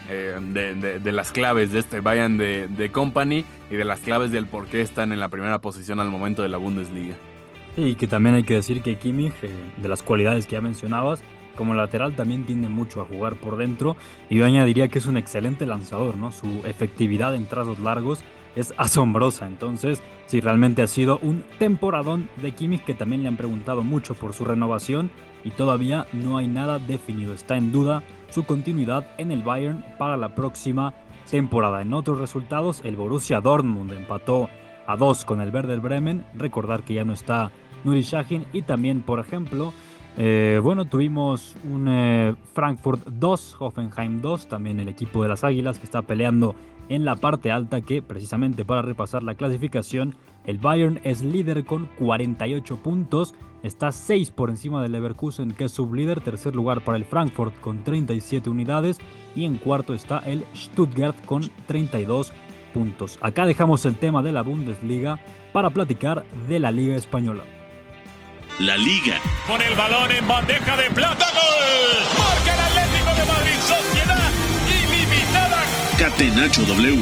de las claves de este Bayern de Kompany y de las claves del por qué están en la primera posición al momento de la Bundesliga. Y que también hay que decir que Kimmich, de las cualidades que ya mencionabas, como lateral también tiende mucho a jugar por dentro, y yo añadiría que es un excelente lanzador, ¿no? Su efectividad en trazos largos es asombrosa. Entonces, sí, realmente ha sido un temporadón de Kimmich, que también le han preguntado mucho por su renovación y todavía no hay nada definido. Está en duda su continuidad en el Bayern para la próxima temporada. En otros resultados, el Borussia Dortmund empató a 2 con el Werder Bremen. Recordar que ya no está Nuri Sahin, y también, por ejemplo, tuvimos un Frankfurt 2, Hoffenheim 2, también el equipo de las Águilas que está peleando en la parte alta, que precisamente para repasar la clasificación, el Bayern es líder con 48 puntos, está 6 por encima del Leverkusen, que es sublíder. Tercer lugar para el Frankfurt con 37 unidades, y en cuarto está el Stuttgart con 32 puntos. Acá dejamos el tema de la Bundesliga para platicar de la Liga Española. La Liga. Con el balón en bandeja de plata, ¡gol! Marca el Atlético de Madrid, sociedad ilimitada. Catenacho W.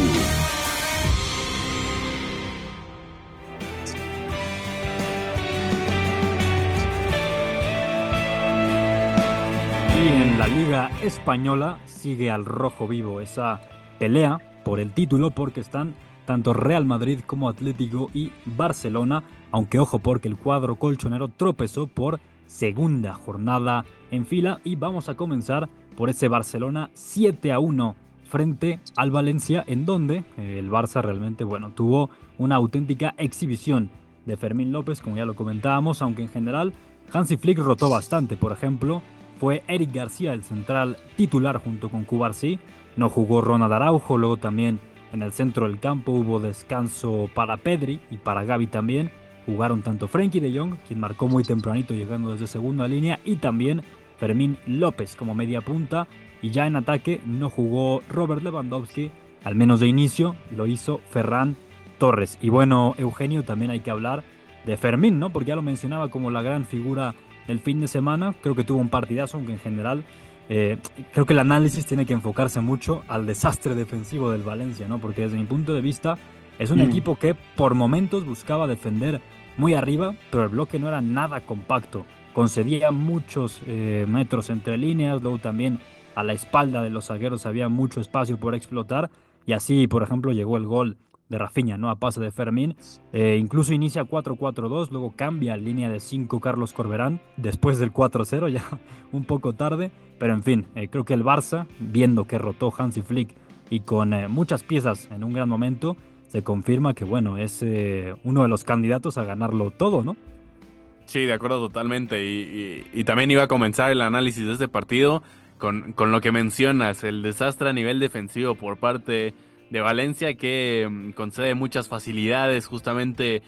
Y en la Liga Española sigue al rojo vivo esa pelea por el título, porque están tanto Real Madrid como Atlético y Barcelona, aunque ojo, porque el cuadro colchonero tropezó por segunda jornada en fila, y vamos a comenzar por ese Barcelona 7-1 frente al Valencia, en donde el Barça realmente, tuvo una auténtica exhibición de Fermín López, como ya lo comentábamos, aunque en general Hansi Flick rotó bastante. Por ejemplo, fue Eric García el central titular junto con Cubarsí, no jugó Ronald Araujo. Luego también en el centro del campo hubo descanso para Pedri y para Gavi también. Jugaron tanto Frenkie de Jong, quien marcó muy tempranito llegando desde segunda línea, y también Fermín López como media punta. Y ya en ataque no jugó Robert Lewandowski, al menos de inicio, lo hizo Ferran Torres. Y bueno, Eugenio, también hay que hablar de Fermín, ¿no? Porque ya lo mencionaba como la gran figura del fin de semana. Creo que tuvo un partidazo, aunque en general creo que el análisis tiene que enfocarse mucho al desastre defensivo del Valencia, ¿no? Porque desde mi punto de vista es un equipo que por momentos buscaba defender muy arriba, pero el bloque no era nada compacto. Concedía muchos metros entre líneas, luego también a la espalda de los zagueros había mucho espacio por explotar, y así, por ejemplo, llegó el gol de Rafinha, ¿no? A pase de Fermín. Incluso inicia 4-4-2, luego cambia a línea de 5 Carlos Corberán, después del 4-0, ya un poco tarde, pero en fin, creo que el Barça, viendo que rotó Hansi Flick y con muchas piezas en un gran momento, se confirma que, es uno de los candidatos a ganarlo todo, ¿no? Sí, de acuerdo totalmente, y también iba a comenzar el análisis de este partido con lo que mencionas, el desastre a nivel defensivo por parte de Valencia, que concede muchas facilidades. Justamente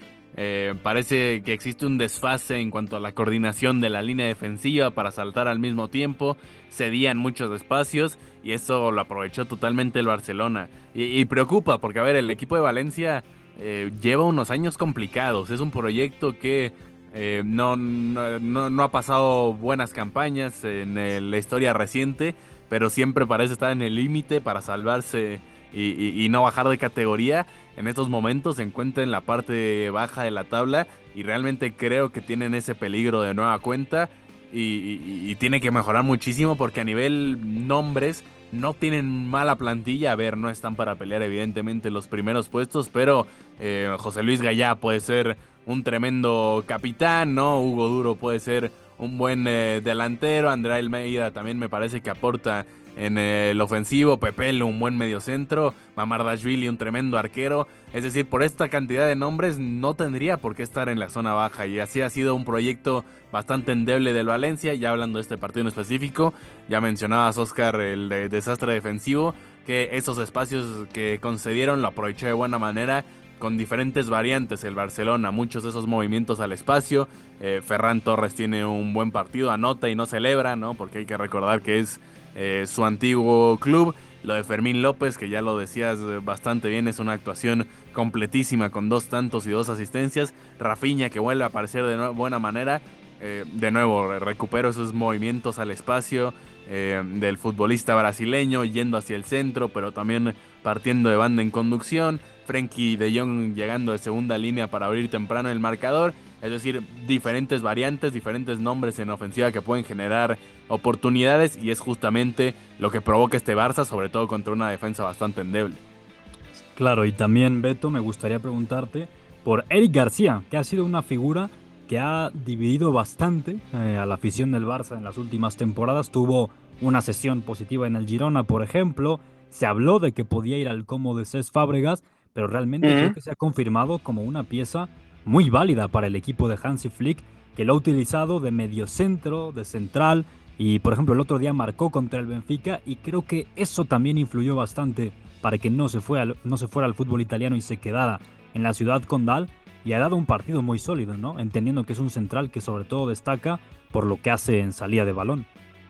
parece que existe un desfase en cuanto a la coordinación de la línea defensiva para saltar al mismo tiempo, cedían muchos espacios, y eso lo aprovechó totalmente el Barcelona, y preocupa porque, a ver, el equipo de Valencia lleva unos años complicados. Es un proyecto que no ha pasado buenas campañas en la historia reciente, pero siempre parece estar en el límite para salvarse y no bajar de categoría. En estos momentos se encuentra en la parte baja de la tabla, y realmente creo que tienen ese peligro de nueva cuenta, y tiene que mejorar muchísimo, porque a nivel nombres no tienen mala plantilla. A ver, no están para pelear evidentemente los primeros puestos, pero José Luis Gallá puede ser un tremendo capitán, ¿no? Hugo Duro puede ser un buen delantero. André Almeida también me parece que aporta en el ofensivo. Pepelo, un buen mediocentro. Mamardashvili, un tremendo arquero. Es decir, por esta cantidad de nombres no tendría por qué estar en la zona baja, y así ha sido un proyecto bastante endeble del Valencia. Ya hablando de este partido en específico, ya mencionabas, Oscar, el desastre defensivo, que esos espacios que concedieron lo aprovechó de buena manera, con diferentes variantes el Barcelona, muchos de esos movimientos al espacio. Ferran Torres tiene un buen partido, anota y no celebra, ¿no? Porque hay que recordar que es su antiguo club. Lo de Fermín López, que ya lo decías bastante bien, es una actuación completísima con 2 tantos y 2 asistencias. Rafinha, que vuelve a aparecer de buena manera. De nuevo, recupero esos movimientos al espacio. del futbolista brasileño yendo hacia el centro, pero también partiendo de banda en conducción. Frenkie de Jong llegando de segunda línea para abrir temprano el marcador. Es decir, diferentes variantes, diferentes nombres en ofensiva que pueden generar oportunidades, y es justamente lo que provoca este Barça, sobre todo contra una defensa bastante endeble. Claro, y también, Beto, me gustaría preguntarte por Eric García, que ha sido una figura que ha dividido bastante a la afición del Barça en las últimas temporadas. Tuvo una sesión positiva en el Girona, por ejemplo. Se habló de que podía ir al Como de Cesc Fábregas, pero realmente creo que se ha confirmado como una pieza muy válida para el equipo de Hansi Flick, que lo ha utilizado de mediocentro, de central, y por ejemplo el otro día marcó contra el Benfica, y creo que eso también influyó bastante para que no se fuera al fútbol italiano y se quedara en la ciudad condal, y ha dado un partido muy sólido, ¿no? Entendiendo que es un central que sobre todo destaca por lo que hace en salida de balón.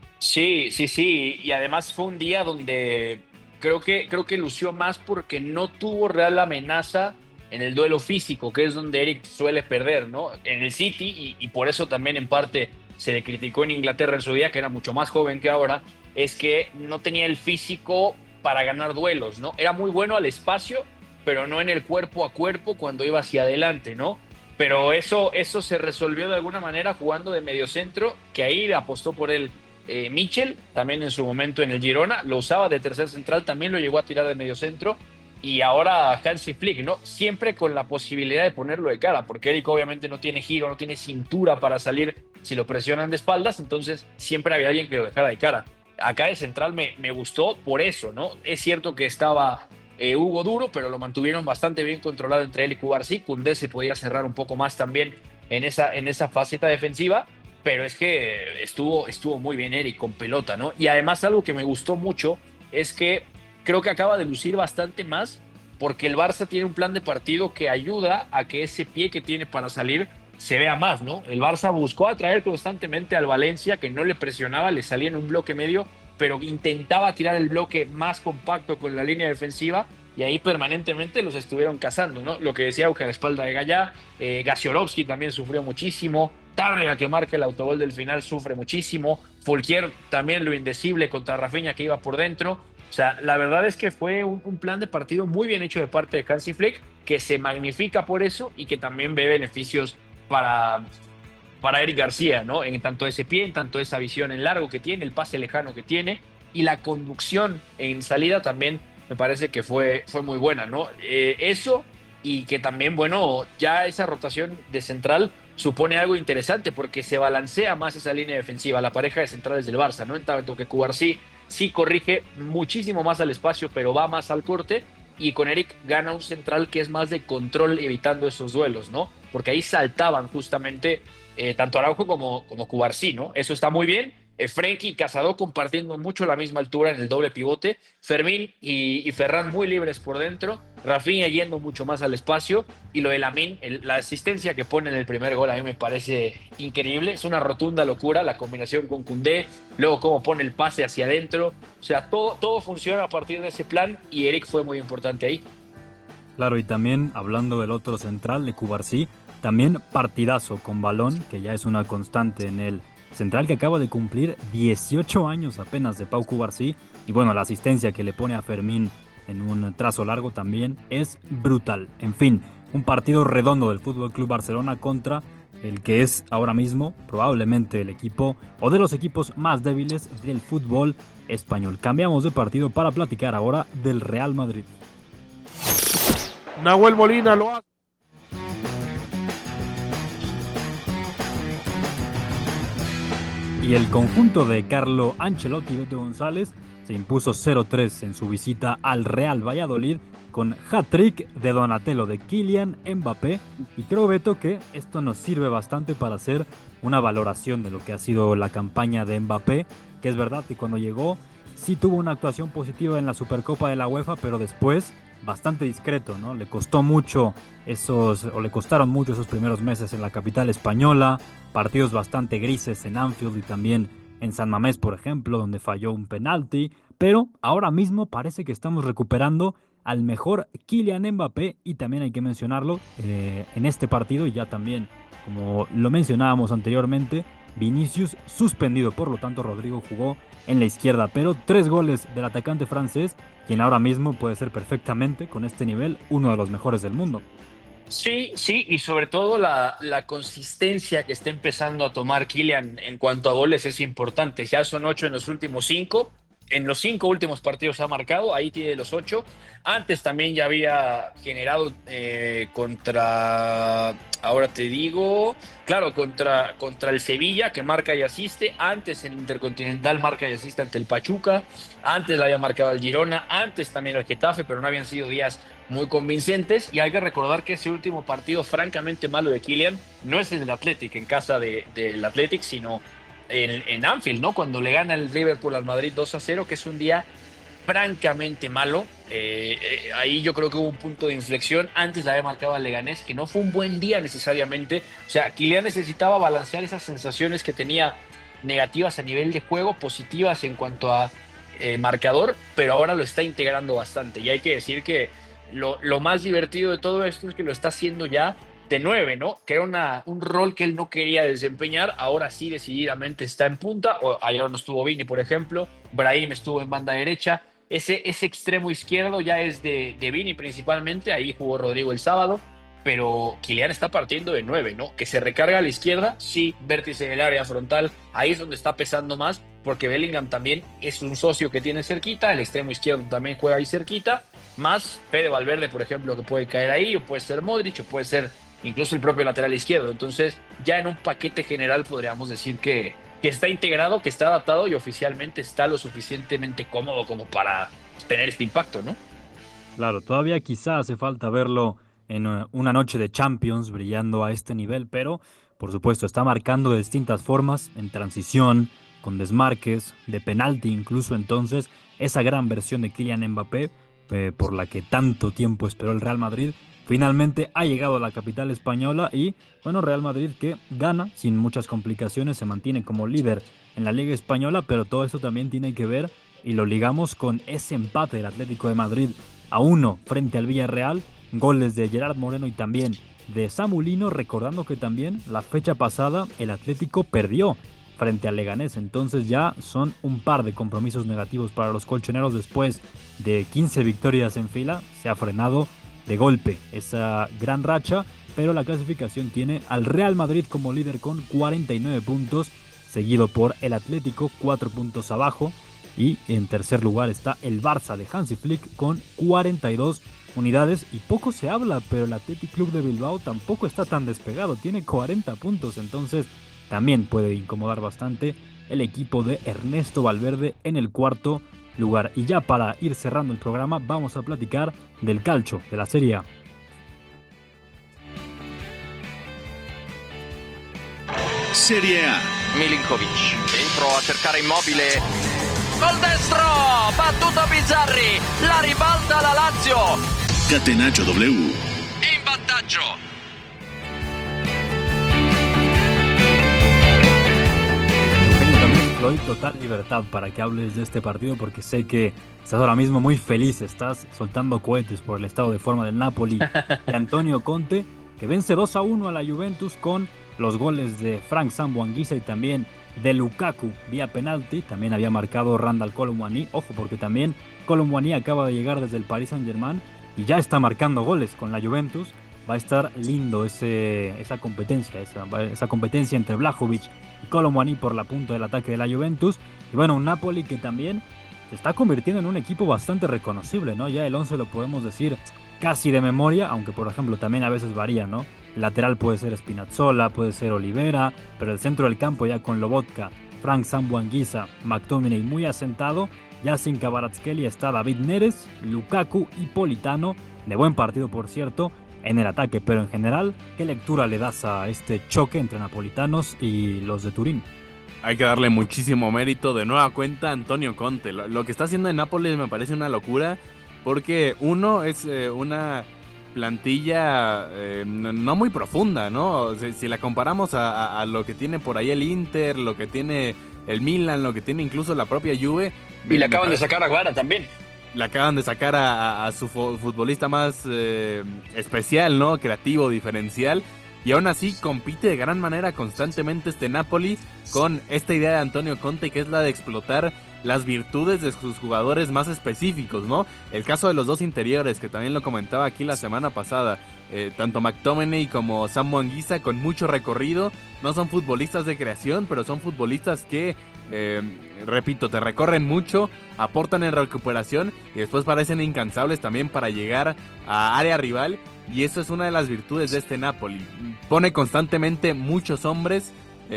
Sí, y además fue un día donde creo que lució más porque no tuvo real amenaza en el duelo físico, que es donde Eric suele perder, ¿no? En el City, y por eso también en parte se le criticó en Inglaterra en su día, que era mucho más joven que ahora, es que no tenía el físico para ganar duelos, ¿no? Era muy bueno al espacio, pero no en el cuerpo a cuerpo cuando iba hacia adelante, ¿no? Pero eso se resolvió de alguna manera jugando de mediocentro, que ahí apostó por él Michel, también en su momento en el Girona, lo usaba de tercer central, también lo llegó a tirar de mediocentro, y ahora Hansi Flick, ¿no? Siempre con la posibilidad de ponerlo de cara, porque Eric obviamente no tiene giro, no tiene cintura para salir si lo presionan de espaldas, entonces siempre había alguien que lo dejara de cara. Acá de central me gustó por eso, ¿no? Es cierto que estaba Hugo Duro, pero lo mantuvieron bastante bien controlado entre él y Cubarsí. Koundé se podía cerrar un poco más también en esa faceta defensiva, pero es que estuvo muy bien Eric con pelota, ¿no? Y además algo que me gustó mucho es que creo que acaba de lucir bastante más, porque el Barça tiene un plan de partido que ayuda a que ese pie que tiene para salir se vea más, ¿no? El Barça buscó atraer constantemente al Valencia, que no le presionaba, le salía en un bloque medio, pero intentaba tirar el bloque más compacto con la línea defensiva, y ahí permanentemente los estuvieron cazando, ¿no? Lo que decía Auge a la espalda de Gallá, Gasiorovski también sufrió muchísimo, Tárrega, que marca el autogol del final, sufre muchísimo, Folquier también lo indecible contra Rafinha, que iba por dentro. O sea, la verdad es que fue un plan de partido muy bien hecho de parte de Hansi Flick, que se magnifica por eso y que también ve beneficios para Eric García, ¿no? En tanto ese pie, en tanto esa visión en largo que tiene, el pase lejano que tiene, y la conducción en salida también me parece que fue muy buena, ¿no? Eso, y que también, bueno, ya esa rotación de central supone algo interesante, porque se balancea más esa línea defensiva, la pareja de centrales del Barça, ¿no? En tanto que Cubarsí sí corrige muchísimo más al espacio, pero va más al corte, y con Eric gana un central que es más de control, evitando esos duelos, ¿no? Porque ahí saltaban justamente tanto Araujo como Cubarsí, ¿no? Eso está muy bien. Frenkie y Casado compartiendo mucho la misma altura en el doble pivote, Fermín y Ferran muy libres por dentro, Rafinha yendo mucho más al espacio, y lo de Lamine, la asistencia que pone en el primer gol a mí me parece increíble, es una rotunda locura la combinación con Koundé, luego cómo pone el pase hacia adentro, o sea, todo funciona a partir de ese plan, y Eric fue muy importante ahí. Claro, y también hablando del otro central, de Cubarsí, también partidazo con balón, que ya es una constante en el central, que acaba de cumplir 18 años apenas de Pau Cubarsí, y bueno, la asistencia que le pone a Fermín en un trazo largo también es brutal. En fin, un partido redondo del FC Barcelona contra el que es ahora mismo probablemente el equipo o de los equipos más débiles del fútbol español. Cambiamos de partido para platicar ahora del Real Madrid. Nahuel Molina lo hace. Y el conjunto de Carlo Ancelotti y Beto González se impuso 0-3 en su visita al Real Valladolid, con hat-trick de Donatello, de Kylian Mbappé. Y creo, Beto, que esto nos sirve bastante para hacer una valoración de lo que ha sido la campaña de Mbappé, que es verdad que cuando llegó sí tuvo una actuación positiva en la Supercopa de la UEFA, pero después bastante discreto, ¿no? Le costaron mucho esos primeros meses en la capital española, partidos bastante grises en Anfield y también en San Mamés, por ejemplo, donde falló un penalti, pero ahora mismo parece que estamos recuperando al mejor Kylian Mbappé, y también hay que mencionarlo en este partido, y ya también, como lo mencionábamos anteriormente, Vinicius suspendido, por lo tanto Rodrigo jugó en la izquierda, pero 3 goles del atacante francés, quien ahora mismo puede ser perfectamente, con este nivel, uno de los mejores del mundo. Sí, sí, y sobre todo la consistencia que está empezando a tomar Kylian en cuanto a goles es importante. Ya son 8 en los últimos 5. En los 5 últimos partidos ha marcado, ahí tiene los 8. Antes también ya había generado ahora te digo, claro, contra el Sevilla, que marca y asiste. Antes en Intercontinental marca y asiste ante el Pachuca. Antes la había marcado el Girona. Antes también el Getafe, pero no habían sido días muy convincentes. Y hay que recordar que ese último partido francamente malo de Kylian no es en el Athletic, en casa del Athletic, sino en Anfield, ¿no? Cuando le gana el Liverpool al Madrid 2-0, que es un día francamente malo. Ahí yo creo que hubo un punto de inflexión. Antes la había marcado al Leganés, que no fue un buen día necesariamente. O sea, Kylian necesitaba balancear esas sensaciones que tenía negativas a nivel de juego, positivas en cuanto a marcador, pero ahora lo está integrando bastante. Y hay que decir que lo más divertido de todo esto es que lo está haciendo ya de 9, ¿no? Que era un rol que él no quería desempeñar, ahora sí decididamente está en punta. Ayer no estuvo Vini, por ejemplo, Brahim estuvo en banda derecha, ese extremo izquierdo ya es de Vini principalmente, ahí jugó Rodrigo el sábado, pero Kylian está partiendo de 9, ¿no? Que se recarga a la izquierda, sí, vértice del área frontal, ahí es donde está pesando más, porque Bellingham también es un socio que tiene cerquita, el extremo izquierdo también juega ahí cerquita, más Fede Valverde, por ejemplo, que puede caer ahí, o puede ser Modric, o puede ser incluso el propio lateral izquierdo. Entonces, ya en un paquete general podríamos decir que está integrado, que está adaptado y oficialmente está lo suficientemente cómodo como para tener este impacto, ¿no? Claro, todavía quizá hace falta verlo en una noche de Champions brillando a este nivel, pero por supuesto está marcando de distintas formas, en transición, con desmarques, de penalti incluso. Entonces, esa gran versión de Kylian Mbappé, por la que tanto tiempo esperó el Real Madrid, finalmente ha llegado a la capital española y, bueno, Real Madrid que gana sin muchas complicaciones, se mantiene como líder en la Liga Española, pero todo esto también tiene que ver, y lo ligamos con ese empate del Atlético de Madrid a 1 frente al Villarreal, goles de Gerard Moreno y también de Samu Lino, recordando que también la fecha pasada el Atlético perdió frente al Leganés. Entonces ya son un par de compromisos negativos para los colchoneros. Después de 15 victorias en fila, se ha frenado de golpe esa gran racha, pero la clasificación tiene al Real Madrid como líder con 49 puntos, seguido por el Atlético 4 puntos abajo, y en tercer lugar está el Barça de Hansi Flick con 42 unidades, y poco se habla, pero el Athletic Club de Bilbao tampoco está tan despegado, tiene 40 puntos, entonces también puede incomodar bastante el equipo de Ernesto Valverde en el cuarto lugar. Y ya para ir cerrando el programa, vamos a platicar del calcio, de la Serie A. Serie A. Milinkovic, dentro a cercare Immobile, col destro, battuto Bizzarri, la ribalta la Lazio. Catenaccio W. In vantaggio. Te doy total libertad para que hables de este partido, porque sé que estás ahora mismo muy feliz, estás soltando cohetes por el estado de forma del Napoli de Antonio Conte, que vence 2-1 a la Juventus con los goles de Frank Zambo Anguissa y también de Lukaku vía penalti. También había marcado Randal Kolo Muani, ojo, porque también Kolo Muani acaba de llegar desde el Paris Saint-Germain y ya está marcando goles con la Juventus. Va a estar lindo esa competencia entre Vlahovic y Kolo Muani por la punta del ataque de la Juventus. Y bueno, un Napoli que también se está convirtiendo en un equipo bastante reconocible, ¿no? Ya el 11 lo podemos decir casi de memoria, aunque por ejemplo también a veces varía, ¿no? El lateral puede ser Spinazzola, puede ser Olivera, pero el centro del campo ya con Lobotka, Frank Zambo Anguissa, McTominay muy asentado. Ya sin Kvaratskhelia está David Neres, Lukaku y Politano, de buen partido por cierto, en el ataque. Pero en general, ¿qué lectura le das a este choque entre napolitanos y los de Turín? Hay que darle muchísimo mérito de nueva cuenta a Antonio Conte. Lo que está haciendo en Nápoles me parece una locura, porque uno es una plantilla no muy profunda, ¿no? Si la comparamos a lo que tiene por ahí el Inter, lo que tiene el Milan, lo que tiene incluso la propia Juve. Y le acaban de sacar a Guara también. Le acaban de sacar a su futbolista más especial, ¿no? Creativo, diferencial. Y aún así compite de gran manera constantemente este Napoli con esta idea de Antonio Conte, que es la de explotar las virtudes de sus jugadores más específicos, ¿no? El caso de los dos interiores, que también lo comentaba aquí la semana pasada, tanto McTominay como Samu Anguissa, con mucho recorrido, no son futbolistas de creación, pero son futbolistas que, repito, te recorren mucho, aportan en recuperación y después parecen incansables también para llegar a área rival, y eso es una de las virtudes de este Napoli. Pone constantemente muchos hombres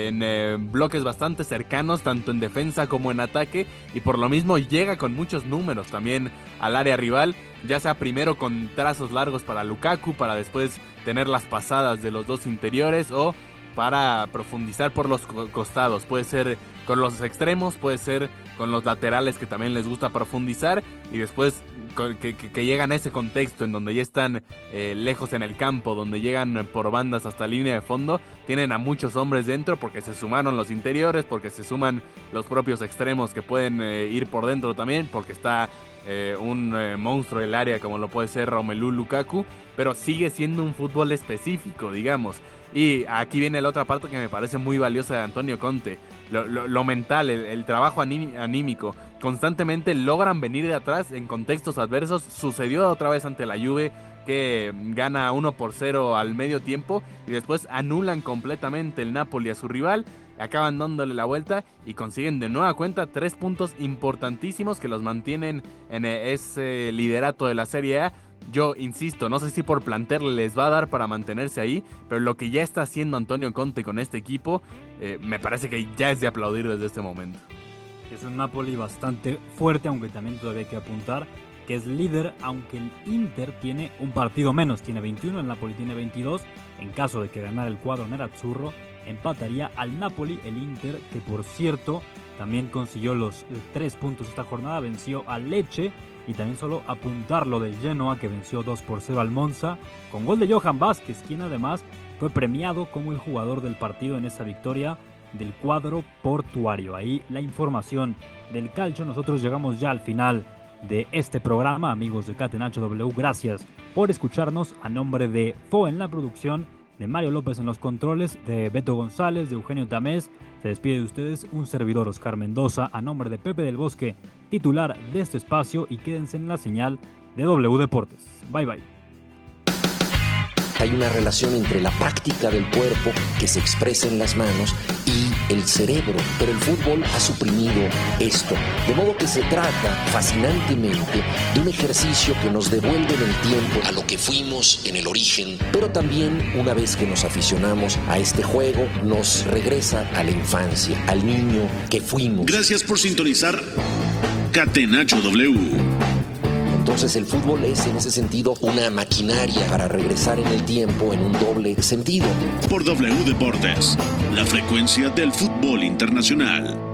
en bloques bastante cercanos, tanto en defensa como en ataque, y por lo mismo llega con muchos números también al área rival, ya sea primero con trazos largos para Lukaku, para después tener las pasadas de los dos interiores, o para profundizar por los costados, puede ser con los extremos, puede ser con los laterales, que también les gusta profundizar, y después que llegan a ese contexto en donde ya están lejos en el campo, donde llegan por bandas hasta línea de fondo, tienen a muchos hombres dentro porque se sumaron los interiores, porque se suman los propios extremos que pueden ir por dentro también, porque está un monstruo del área como lo puede ser Romelu Lukaku, pero sigue siendo un fútbol específico, digamos. Y aquí viene la otra parte que me parece muy valiosa de Antonio Conte, lo mental, el trabajo anímico. Constantemente logran venir de atrás en contextos adversos. Sucedió otra vez ante la Juve, que gana 1-0 al medio tiempo y después anulan completamente el Napoli a su rival, acaban dándole la vuelta y consiguen de nueva cuenta 3 puntos importantísimos que los mantienen en ese liderato de la Serie A. Yo insisto, no sé si por plantel les va a dar para mantenerse ahí, pero lo que ya está haciendo Antonio Conte con este equipo, me parece que ya es de aplaudir desde este momento. Es un Napoli bastante fuerte, aunque también todavía hay que apuntar que es líder, aunque el Inter tiene un partido menos, tiene 21, el Napoli tiene 22. En caso de que ganara el cuadro nerazzurro, empataría al Napoli. El Inter, que por cierto también consiguió los 3 puntos esta jornada, venció al Lecce. Y también solo apuntarlo del Genoa, que venció 2-0 al Monza, con gol de Johan Vázquez, quien además fue premiado como el jugador del partido en esa victoria del cuadro portuario. Ahí la información del calcio. Nosotros llegamos ya al final de este programa, amigos de Catenaccio W. Gracias por escucharnos. A nombre de Fo en la producción, de Mario López en los controles, de Beto González, de Eugenio Tamés, se despide de ustedes un servidor, Oscar Mendoza, a nombre de Pepe del Bosque, titular de este espacio, y quédense en la señal de W Deportes. Bye bye. Hay una relación entre la práctica del cuerpo que se expresa en las manos y el cerebro, pero el fútbol ha suprimido esto, de modo que se trata fascinantemente de un ejercicio que nos devuelve en el tiempo a lo que fuimos en el origen, pero también una vez que nos aficionamos a este juego nos regresa a la infancia, al niño que fuimos. Gracias por sintonizar Catenaccio W. Entonces el fútbol es en ese sentido una maquinaria para regresar en el tiempo en un doble sentido. Por W Deportes, la frecuencia del fútbol internacional.